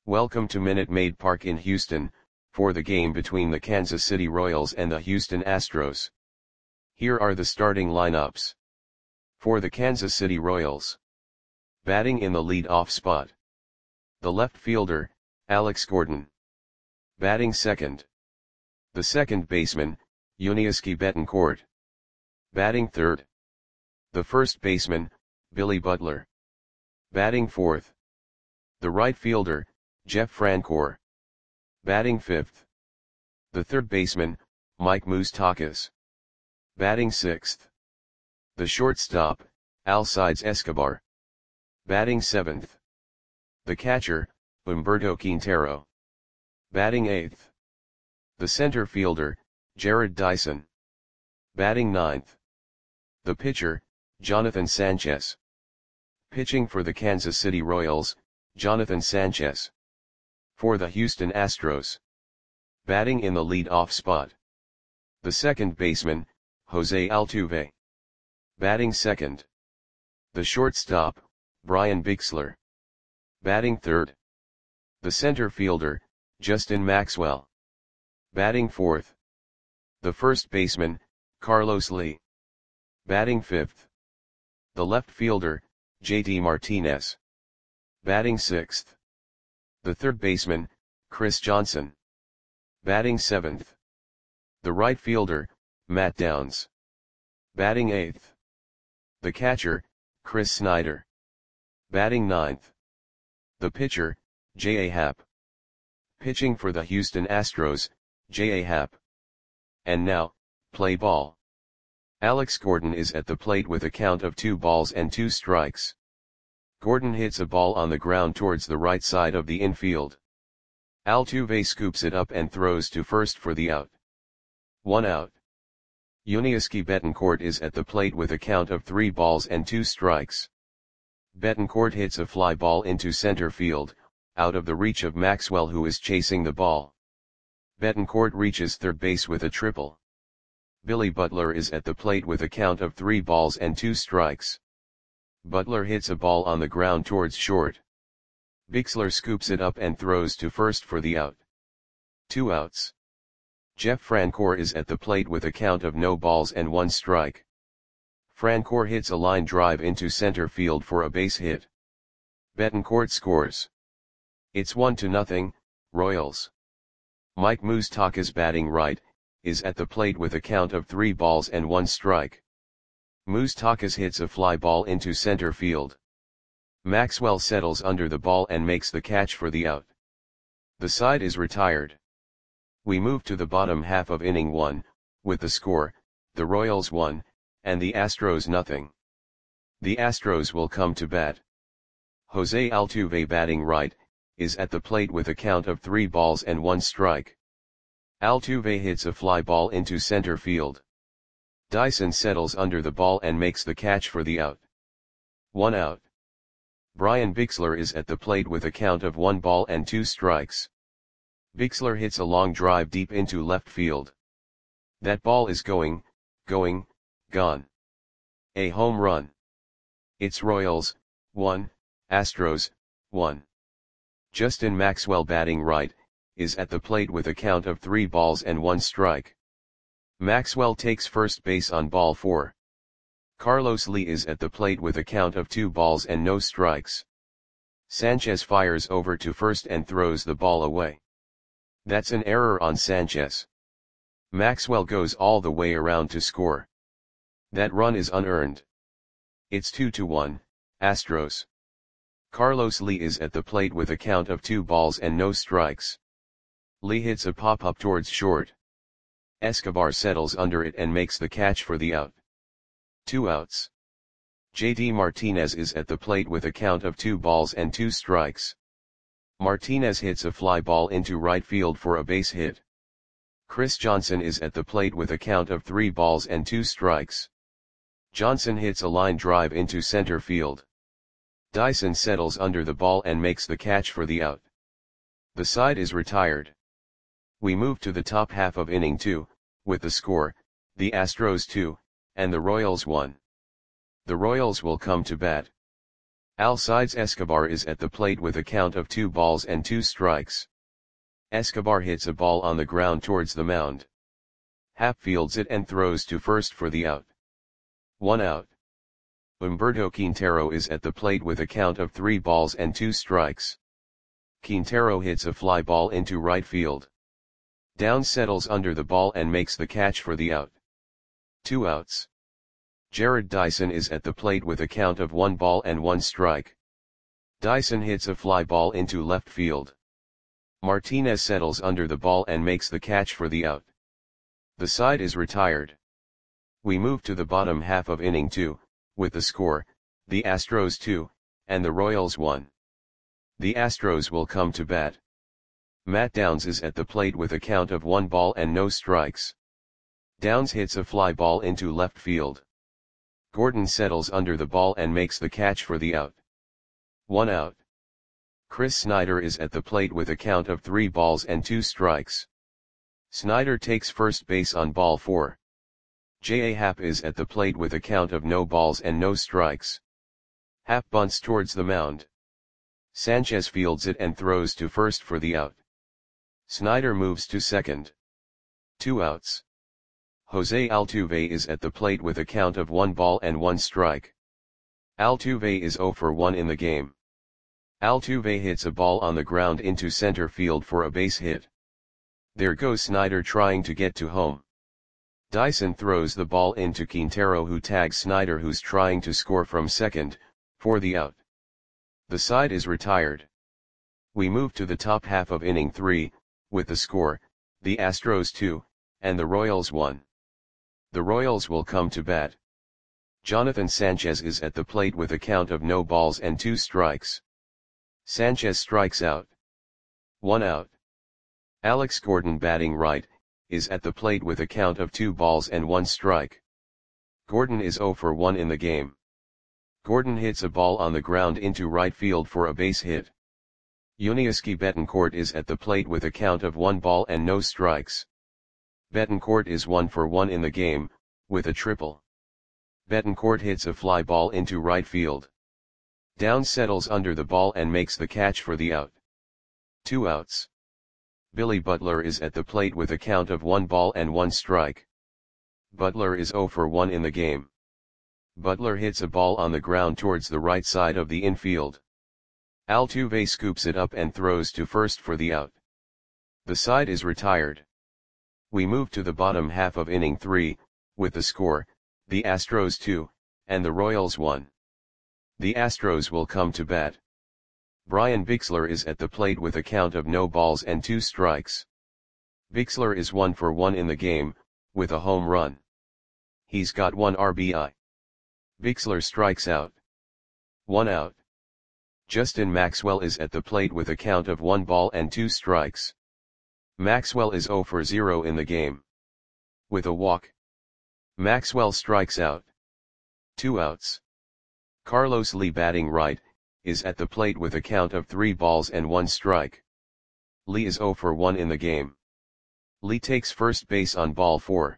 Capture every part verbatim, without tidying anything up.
Welcome to Minute Maid Park in Houston, for the game between the Kansas City Royals and the Houston Astros. Here are the starting lineups. For the Kansas City Royals. Batting in the lead-off spot. The left fielder, Alex Gordon. Batting second. The second baseman, Yuniesky Betancourt. Batting third. The first baseman, Billy Butler. Batting fourth. The right fielder, Jeff Francoeur. Batting fifth. The third baseman, Mike Moustakas. Batting sixth. The shortstop, Alcides Escobar. Batting seventh. The catcher, Humberto Quintero. Batting eighth. The center fielder, Jarrod Dyson. Batting ninth. The pitcher, Jonathan Sanchez. Pitching for the Kansas City Royals, Jonathan Sanchez. For the Houston Astros. Batting in the lead-off spot. The second baseman, Jose Altuve. Batting second. The shortstop, Brian Bixler. Batting third. The center fielder, Justin Maxwell. Batting fourth. The first baseman, Carlos Lee. Batting fifth. The left fielder, J D Martinez. Batting sixth. The third baseman, Chris Johnson. Batting seventh. The right fielder, Matt Downs. Batting eighth. The catcher, Chris Snyder. Batting ninth. The pitcher, J A Happ. Pitching for the Houston Astros, J A Happ. And now, play ball. Alex Gordon is at the plate with a count of two balls and two strikes. Gordon hits a ball on the ground towards the right side of the infield. Altuve scoops it up and throws to first for the out. One out. Yuniesky Betancourt is at the plate with a count of three balls and two strikes. Betancourt hits a fly ball into center field, out of the reach of Maxwell, who is chasing the ball. Betancourt reaches third base with a triple. Billy Butler is at the plate with a count of three balls and two strikes. Butler hits a ball on the ground towards short. Bixler scoops it up and throws to first for the out. Two outs. Jeff Francoeur is at the plate with a count of no balls and one strike. Francoeur hits a line drive into center field for a base hit. Betancourt scores. It's one to nothing, Royals. Mike Moustakas, batting right, is at the plate with a count of three balls and one strike. Moustakas hits a fly ball into center field. Maxwell settles under the ball and makes the catch for the out. The side is retired. We move to the bottom half of inning one, with the score, the Royals one, and the Astros nothing. The Astros will come to bat. Jose Altuve, batting right, is at the plate with a count of three balls and one strike. Altuve hits a fly ball into center field. Dyson settles under the ball and makes the catch for the out. One out. Brian Bixler is at the plate with a count of one ball and two strikes. Bixler hits a long drive deep into left field. That ball is going, going, gone. A home run. It's Royals, one, Astros, one. Justin Maxwell, batting right, is at the plate with a count of three balls and one strike. Maxwell takes first base on ball four. Carlos Lee is at the plate with a count of two balls and no strikes. Sanchez fires over to first and throws the ball away. That's an error on Sanchez. Maxwell goes all the way around to score. That run is unearned. It's two to one, Astros. Carlos Lee is at the plate with a count of two balls and no strikes. Lee hits a pop-up towards short. Escobar settles under it and makes the catch for the out. Two outs. J D Martinez is at the plate with a count of two balls and two strikes. Martinez hits a fly ball into right field for a base hit. Chris Johnson is at the plate with a count of three balls and two strikes. Johnson hits a line drive into center field. Dyson settles under the ball and makes the catch for the out. The side is retired. We move to the top half of inning two, with the score, the Astros two, and the Royals one. The Royals will come to bat. Alcides Escobar is at the plate with a count of two balls and two strikes. Escobar hits a ball on the ground towards the mound. Happ fields it and throws to first for the out. One out. Humberto Quintero is at the plate with a count of three balls and two strikes. Quintero hits a fly ball into right field. Downs settles under the ball and makes the catch for the out. Two outs. Jarrod Dyson is at the plate with a count of one ball and one strike. Dyson hits a fly ball into left field. Martinez settles under the ball and makes the catch for the out. The side is retired. We move to the bottom half of inning two, with the score, the Astros two, and the Royals one. The Astros will come to bat. Matt Downs is at the plate with a count of one ball and no strikes. Downs hits a fly ball into left field. Gordon settles under the ball and makes the catch for the out. One out. Chris Snyder is at the plate with a count of three balls and two strikes. Snyder takes first base on ball four. J A. Happ is at the plate with a count of no balls and no strikes. Happ bunts towards the mound. Sanchez fields it and throws to first for the out. Snyder moves to second. Two outs. Jose Altuve is at the plate with a count of one ball and one strike. Altuve is zero for one in the game. Altuve hits a ball on the ground into center field for a base hit. There goes Snyder trying to get to home. Dyson throws the ball into Quintero, who tags Snyder, who's trying to score from second, for the out. The side is retired. We move to the top half of inning three, with the score, the Astros two, and the Royals one. The Royals will come to bat. Jonathan Sanchez is at the plate with a count of no balls and two strikes. Sanchez strikes out. One out. Alex Gordon, batting right, is at the plate with a count of two balls and one strike. Gordon is zero for one in the game. Gordon hits a ball on the ground into right field for a base hit. Yuniesky Betancourt is at the plate with a count of one ball and no strikes. Betancourt is one for one in the game, with a triple. Betancourt hits a fly ball into right field. Downs settles under the ball and makes the catch for the out. Two outs. Billy Butler is at the plate with a count of one ball and one strike. Butler is zero for one in the game. Butler hits a ball on the ground towards the right side of the infield. Altuve scoops it up and throws to first for the out. The side is retired. We move to the bottom half of inning three, with the score, the Astros two, and the Royals one. The Astros will come to bat. Brian Bixler is at the plate with a count of no balls and two strikes. Bixler is one for one in the game, with a home run. He's got one R B I. Bixler strikes out. One out. Justin Maxwell is at the plate with a count of one ball and two strikes. Maxwell is zero for zero in the game. With a walk. Maxwell strikes out. Two outs. Carlos Lee, batting right, is at the plate with a count of three balls and one strike. Lee is zero for one in the game. Lee takes first base on ball four.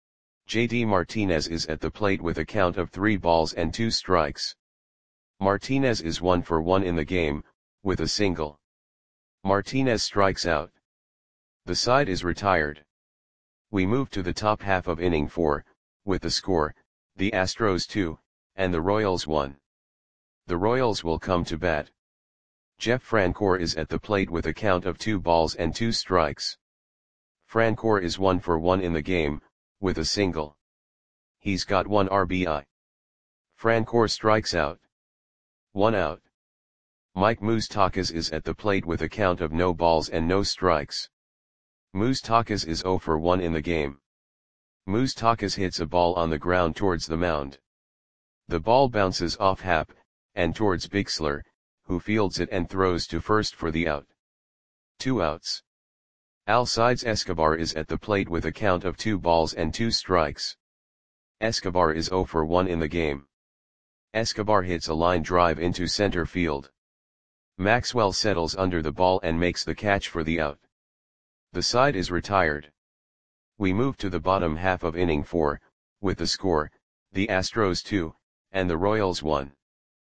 J D Martinez is at the plate with a count of three balls and two strikes. Martinez is one for one in the game, with a single. Martinez strikes out. The side is retired. We move to the top half of inning four, with the score, the Astros two, and the Royals one. The Royals will come to bat. Jeff Francoeur is at the plate with a count of two balls and two strikes. Francoeur is one for one in the game, with a single. He's got one R B I. Francoeur strikes out. One out. Mike Moustakas is at the plate with a count of no balls and no strikes. Moustakas is zero for one in the game. Moustakas hits a ball on the ground towards the mound. The ball bounces off Happ, and towards Bixler, who fields it and throws to first for the out. Two outs. Alcides Escobar is at the plate with a count of two balls and two strikes. Escobar is zero for one in the game. Escobar hits a line drive into center field. Maxwell settles under the ball and makes the catch for the out. The side is retired. We move to the bottom half of inning four, with the score, the Astros two, and the Royals one.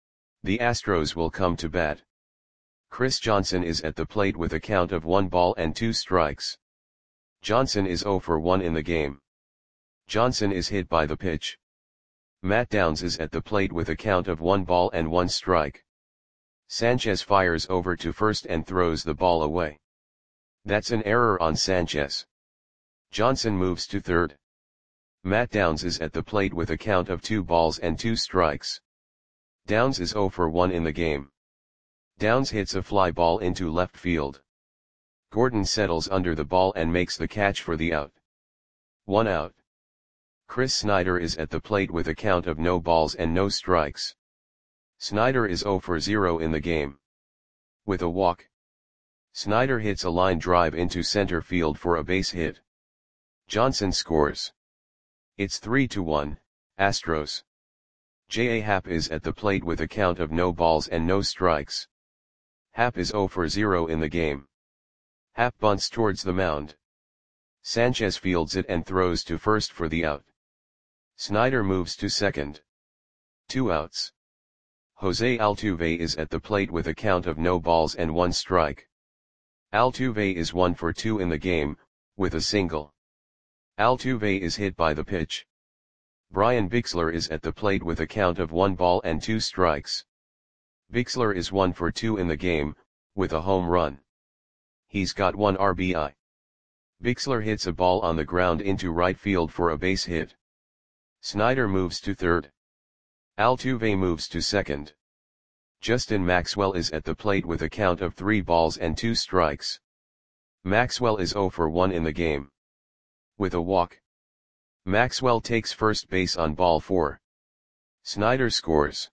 The Astros will come to bat. Chris Johnson is at the plate with a count of one ball and two strikes. Johnson is zero for one in the game. Johnson is hit by the pitch. Matt Downs is at the plate with a count of one ball and one strike. Sanchez fires over to first and throws the ball away. That's an error on Sanchez. Johnson moves to third. Matt Downs is at the plate with a count of two balls and two strikes. Downs is zero for one in the game. Downs hits a fly ball into left field. Gordon settles under the ball and makes the catch for the out. One out. Chris Snyder is at the plate with a count of no balls and no strikes. Snyder is zero for zero in the game. With a walk. Snyder hits a line drive into center field for a base hit. Johnson scores. It's three to one, Astros. J A. Happ is at the plate with a count of no balls and no strikes. Happ is zero for zero in the game. Happ bunts towards the mound. Sanchez fields it and throws to first for the out. Snyder moves to second. Two outs. Jose Altuve is at the plate with a count of no balls and one strike. Altuve is one for two in the game, with a single. Altuve is hit by the pitch. Brian Bixler is at the plate with a count of one ball and two strikes. Bixler is one for two in the game, with a home run. He's got one R B I. Bixler hits a ball on the ground into right field for a base hit. Snyder moves to third. Altuve moves to second. Justin Maxwell is at the plate with a count of three balls and two strikes. Maxwell is zero for one in the game. With a walk. Maxwell takes first base on ball four. Snyder scores.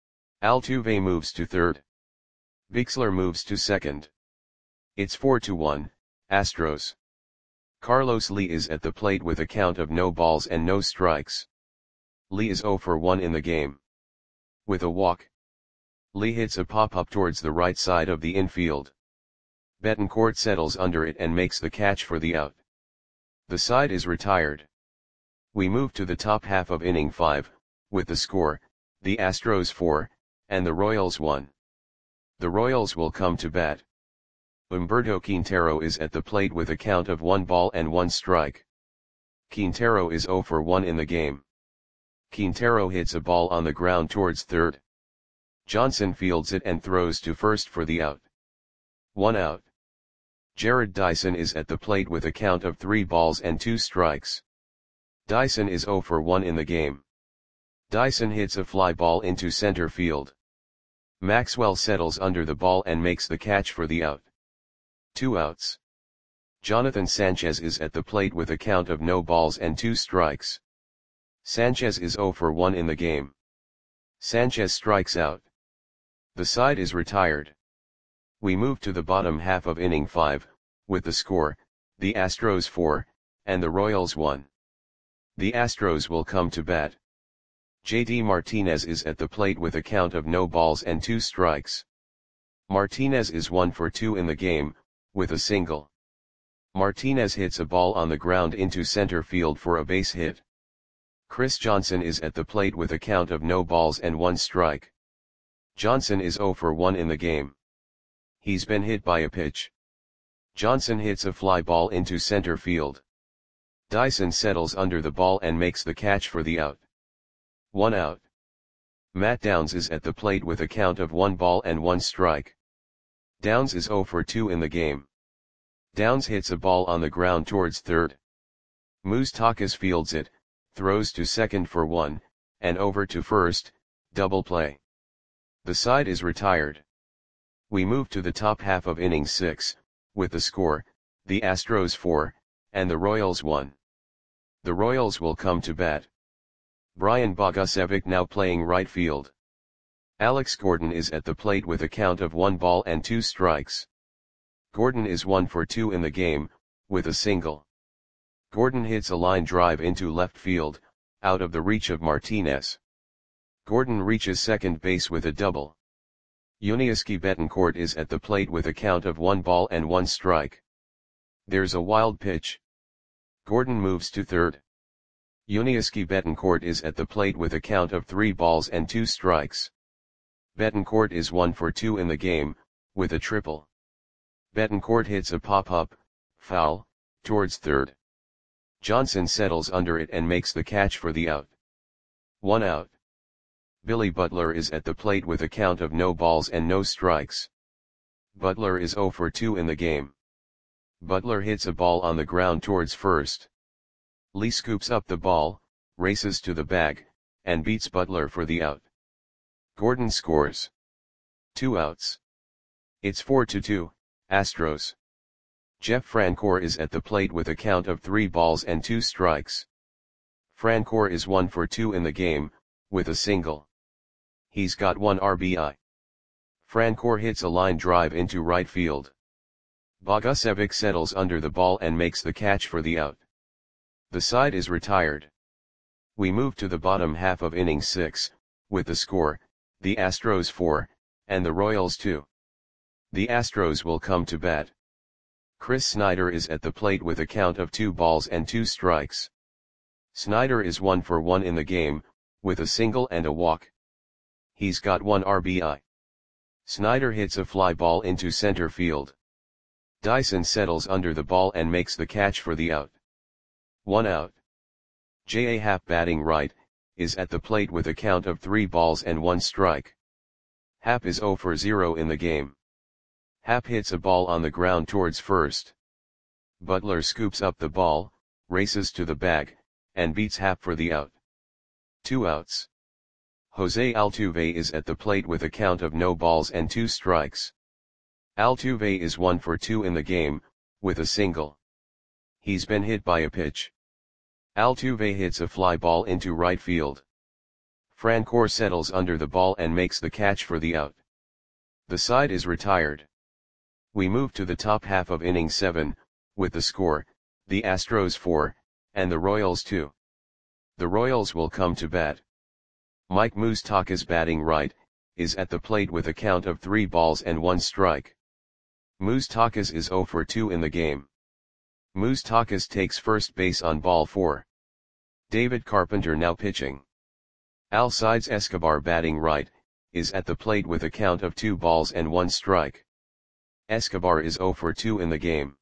Altuve moves to third. Bixler moves to second. It's four to one, Astros. Carlos Lee is at the plate with a count of no balls and no strikes. Lee is zero for one in the game. With a walk. Lee hits a pop-up towards the right side of the infield. Betancourt settles under it and makes the catch for the out. The side is retired. We move to the top half of inning five, with the score, the Astros four, and the Royals one. The Royals will come to bat. Humberto Quintero is at the plate with a count of one ball and one strike. Quintero is zero for one in the game. Quintero hits a ball on the ground towards third. Johnson fields it and throws to first for the out. One out. Jared Dyson is at the plate with a count of three balls and two strikes. Dyson is zero for one in the game. Dyson hits a fly ball into center field. Maxwell settles under the ball and makes the catch for the out. Two outs. Jonathan Sanchez is at the plate with a count of no balls and two strikes. Sanchez is zero for one in the game. Sanchez strikes out. The side is retired. We move to the bottom half of inning five, with the score, the Astros four, and the Royals one. The Astros will come to bat. J D Martinez is at the plate with a count of no balls and two strikes. Martinez is one for two in the game, with a single. Martinez hits a ball on the ground into center field for a base hit. Chris Johnson is at the plate with a count of no balls and one strike. Johnson is zero for one in the game. He's been hit by a pitch. Johnson hits a fly ball into center field. Dyson settles under the ball and makes the catch for the out. One out. Matt Downs is at the plate with a count of one ball and one strike. Downs is zero for two in the game. Downs hits a ball on the ground towards third. Moustakas fields it, throws to second for one, and over to first, double play. The side is retired. We move to the top half of inning six, with the score, the Astros four, and the Royals one. The Royals will come to bat. Brian Bogusevic now playing right field. Alex Gordon is at the plate with a count of one ball and two strikes. Gordon is one for two in the game, with a single. Gordon hits a line drive into left field, out of the reach of Martinez. Gordon reaches second base with a double. Yuniesky Betancourt is at the plate with a count of one ball and one strike. There's a wild pitch. Gordon moves to third. Yuniesky Betancourt is at the plate with a count of three balls and two strikes. Betancourt is one for two in the game, with a triple. Betancourt hits a pop-up, foul, towards third. Johnson settles under it and makes the catch for the out. One out. Billy Butler is at the plate with a count of no balls and no strikes. Butler is zero for two in the game. Butler hits a ball on the ground towards first. Lee scoops up the ball, races to the bag, and beats Butler for the out. Gordon scores. Two outs. It's four to two, Astros. Jeff Francoeur is at the plate with a count of three balls and two strikes. Francoeur is one for two in the game, with a single. He's got one R B I. Francoeur hits a line drive into right field. Bogusevic settles under the ball and makes the catch for the out. The side is retired. We move to the bottom half of inning six, with the score, the Astros four, and the Royals two. The Astros will come to bat. Chris Snyder is at the plate with a count of two balls and two strikes. Snyder is one for one in the game, with a single and a walk. He's got one R B I. Snyder hits a fly ball into center field. Dyson settles under the ball and makes the catch for the out. One out. J A. Happ, batting right, is at the plate with a count of three balls and one strike. Happ is zero for zero in the game. Happ hits a ball on the ground towards first. Butler scoops up the ball, races to the bag, and beats Happ for the out. Two outs. Jose Altuve is at the plate with a count of no balls and two strikes. Altuve is one for two in the game, with a single. He's been hit by a pitch. Altuve hits a fly ball into right field. Francoeur settles under the ball and makes the catch for the out. The side is retired. We move to the top half of inning seven, with the score, the Astros four, and the Royals two. The Royals will come to bat. Mike Moustakas, batting right, is at the plate with a count of three balls and one strike. Moustakas is zero for two in the game. Moustakas takes first base on ball four. David Carpenter now pitching. Alcides Escobar, batting right, is at the plate with a count of two balls and one strike. Escobar is zero for two in the game.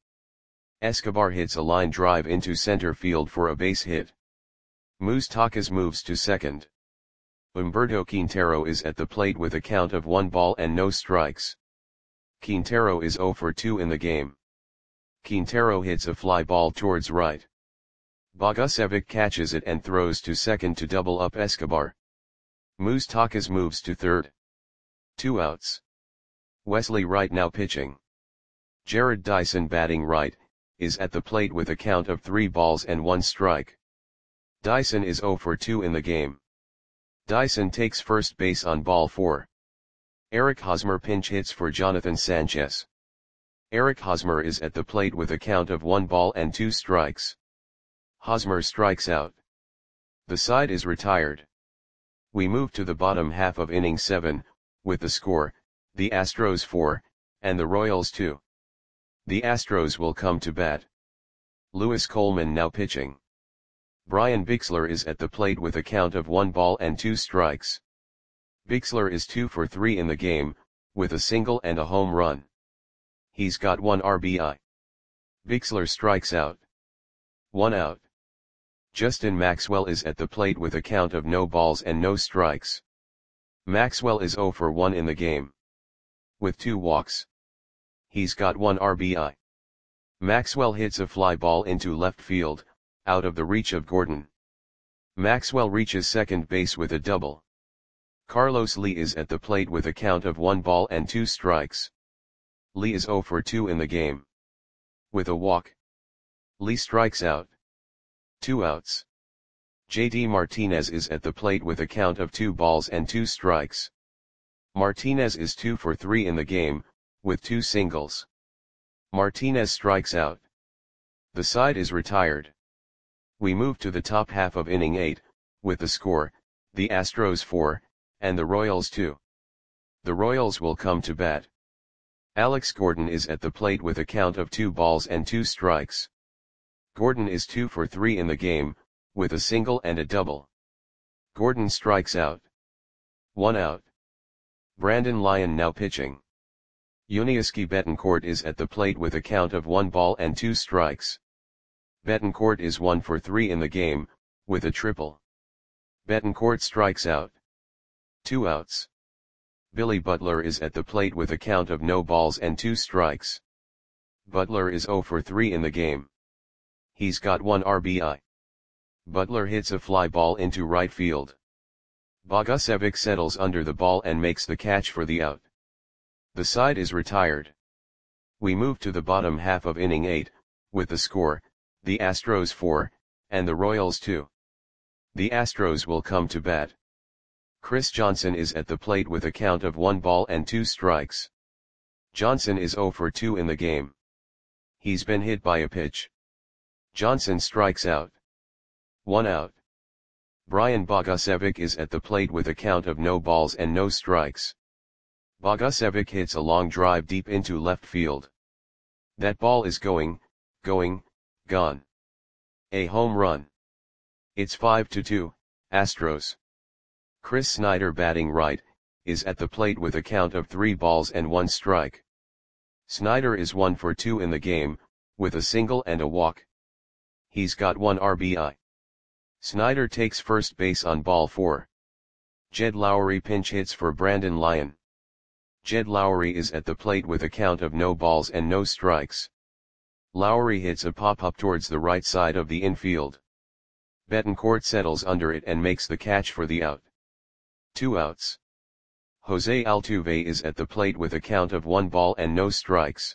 Escobar hits a line drive into center field for a base hit. Moustakas moves to second. Humberto Quintero is at the plate with a count of one ball and no strikes. Quintero is zero for two in the game. Quintero hits a fly ball towards right. Bogusevic catches it and throws to second to double up Escobar. Moustakas moves to third. Two outs. Wesley Wright now pitching. Jared Dyson, batting right, is at the plate with a count of three balls and one strike. Dyson is zero for two in the game. Dyson takes first base on ball four. Eric Hosmer pinch hits for Jonathan Sanchez. Eric Hosmer is at the plate with a count of one ball and two strikes. Hosmer strikes out. The side is retired. We move to the bottom half of inning seven, with the score, the Astros four, and the Royals two. The Astros will come to bat. Lewis Coleman now pitching. Brian Bixler is at the plate with a count of one ball and two strikes. Bixler is two for three in the game, with a single and a home run. He's got one R B I. Bixler strikes out. One out. Justin Maxwell is at the plate with a count of no balls and no strikes. Maxwell is zero for one in the game. With two walks. He's got one R B I. Maxwell hits a fly ball into left field, out of the reach of Gordon. Maxwell reaches second base with a double. Carlos Lee is at the plate with a count of one ball and two strikes. Lee is zero for two in the game. With a walk. Lee strikes out. Two outs. J D Martinez is at the plate with a count of two balls and two strikes. Martinez is two for three in the game, with two singles. Martinez strikes out. The side is retired. We move to the top half of inning eight, with the score, the Astros four, and the Royals two. The Royals will come to bat. Alex Gordon is at the plate with a count of two balls and two strikes. Gordon is two for three in the game, with a single and a double. Gordon strikes out. One out. Brandon Lyon now pitching. Yuniesky Betancourt is at the plate with a count of one ball and two strikes. Betancourt is one for three in the game, with a triple. Betancourt strikes out. Two outs. Billy Butler is at the plate with a count of no balls and two strikes. Butler is zero for three in the game. He's got one R B I. Butler hits a fly ball into right field. Bogusevic settles under the ball and makes the catch for the out. The side is retired. We move to the bottom half of inning eight, with the score, the Astros four, and the Royals two. The Astros will come to bat. Chris Johnson is at the plate with a count of one ball and two strikes. Johnson is zero for two in the game. He's been hit by a pitch. Johnson strikes out. One out. Brian Bogusevic is at the plate with a count of no balls and no strikes. Bogusevic hits a long drive deep into left field. That ball is going, going, gone. A home run. It's five to two, Astros. Chris Snyder, batting right, is at the plate with a count of three balls and one strike. Snyder is one for two in the game, with a single and a walk. He's got one R B I. Snyder takes first base on ball four. Jed Lowry pinch hits for Brandon Lyon. Jed Lowry is at the plate with a count of no balls and no strikes. Lowry hits a pop-up towards the right side of the infield. Betancourt settles under it and makes the catch for the out. Two outs. Jose Altuve is at the plate with a count of one ball and no strikes.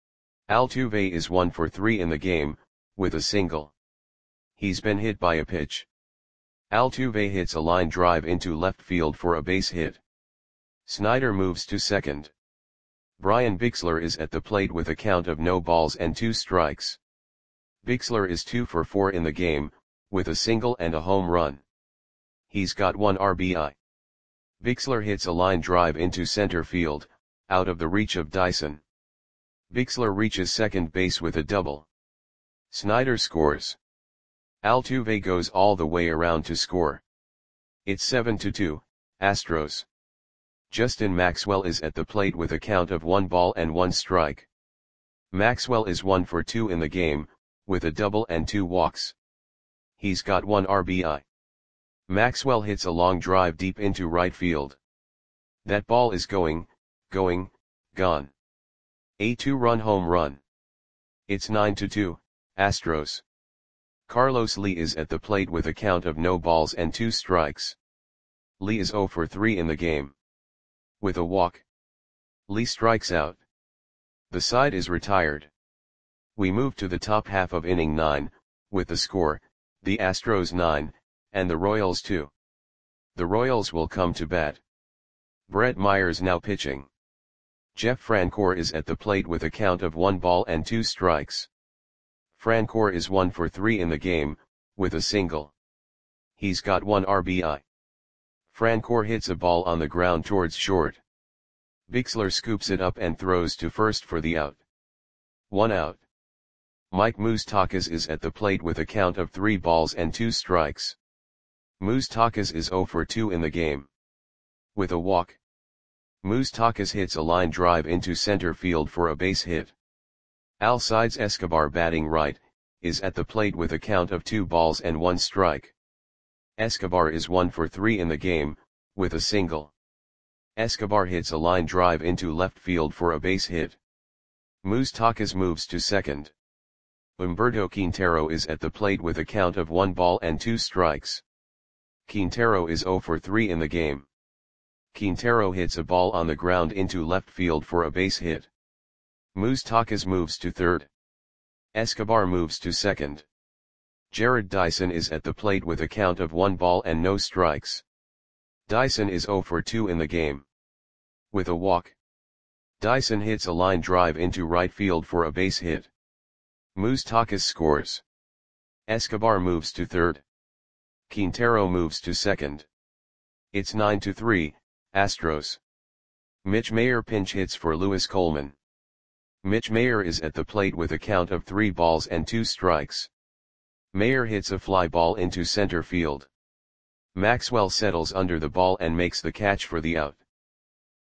Altuve is one for three in the game, with a single. He's been hit by a pitch. Altuve hits a line drive into left field for a base hit. Snyder moves to second. Brian Bixler is at the plate with a count of no balls and two strikes. Bixler is two for four in the game, with a single and a home run. He's got one R B I. Bixler hits a line drive into center field, out of the reach of Dyson. Bixler reaches second base with a double. Snyder scores. Altuve goes all the way around to score. It's seven to two, Astros. Justin Maxwell is at the plate with a count of one ball and one strike. Maxwell is one for two in the game, with a double and two walks. He's got one R B I. Maxwell hits a long drive deep into right field. That ball is going, going, gone. A two-run home run. It's nine to two, Astros. Carlos Lee is at the plate with a count of no balls and two strikes. Lee is zero for three in the game. With a walk. Lee strikes out. The side is retired. We move to the top half of inning nine, with the score, the Astros nine, and the Royals two. The Royals will come to bat. Brett Myers now pitching. Jeff Francoeur is at the plate with a count of one ball and two strikes. Francoeur is one for three in the game, with a single. He's got one R B I. Francoeur hits a ball on the ground towards short. Bixler scoops it up and throws to first for the out. One out. Mike Moustakas is at the plate with a count of three balls and two strikes. Moustakas is zero for two in the game. With a walk. Moustakas hits a line drive into center field for a base hit. Alcides Escobar, batting right, is at the plate with a count of two balls and one strike. Escobar is one for three in the game, with a single. Escobar hits a line drive into left field for a base hit. Moustakas moves to second. Humberto Quintero is at the plate with a count of one ball and two strikes. Quintero is zero for three in the game. Quintero hits a ball on the ground into left field for a base hit. Moustakas moves to third. Escobar moves to second. Jared Dyson is at the plate with a count of one ball and no strikes. Dyson is zero for two in the game. With a walk. Dyson hits a line drive into right field for a base hit. Moustakas scores. Escobar moves to third. Quintero moves to second. It's nine to three, Astros. Mitch Mayer pinch hits for Lewis Coleman. Mitch Mayer is at the plate with a count of three balls and two strikes. Mayer hits a fly ball into center field. Maxwell settles under the ball and makes the catch for the out.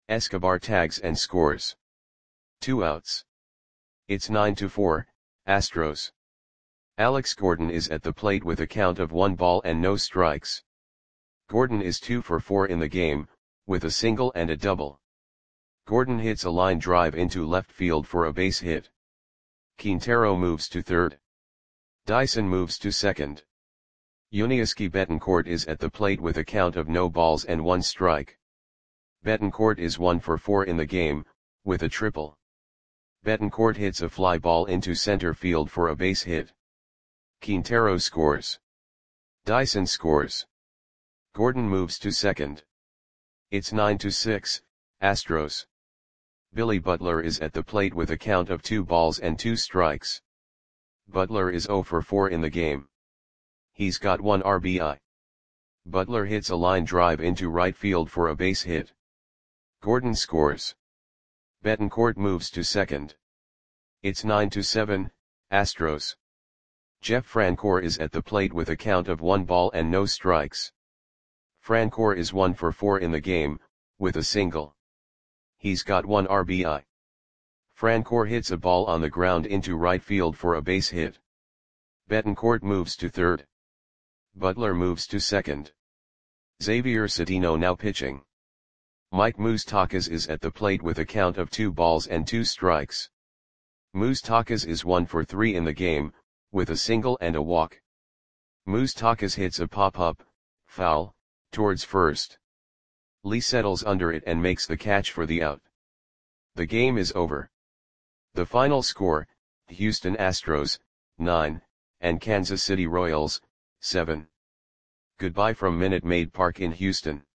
Escobar tags and scores. Two outs. It's nine to four, Astros. Alex Gordon is at the plate with a count of one ball and no strikes. Gordon is two for four in the game, with a single and a double. Gordon hits a line drive into left field for a base hit. Quintero moves to third. Dyson moves to second. Yuniesky Betancourt is at the plate with a count of no balls and one strike. Betancourt is one for four in the game, with a triple. Betancourt hits a fly ball into center field for a base hit. Quintero scores. Dyson scores. Gordon moves to second. It's nine to six, Astros. Billy Butler is at the plate with a count of two balls and two strikes. Butler is zero for four in the game. He's got one R B I. Butler hits a line drive into right field for a base hit. Gordon scores. Betancourt moves to second. It's nine to seven, Astros. Jeff Francoeur is at the plate with a count of one ball and no strikes. Francoeur is one for four in the game, with a single. He's got one R B I. Francoeur hits a ball on the ground into right field for a base hit. Betancourt moves to third. Butler moves to second. Xavier Cedeno now pitching. Mike Moustakas is at the plate with a count of two balls and two strikes. Moustakas is one for three in the game, with a single and a walk. Moustakas hits a pop-up, foul, towards first. Lee settles under it and makes the catch for the out. The game is over. The final score, Houston Astros, nine, and Kansas City Royals, seven. Goodbye from Minute Maid Park in Houston.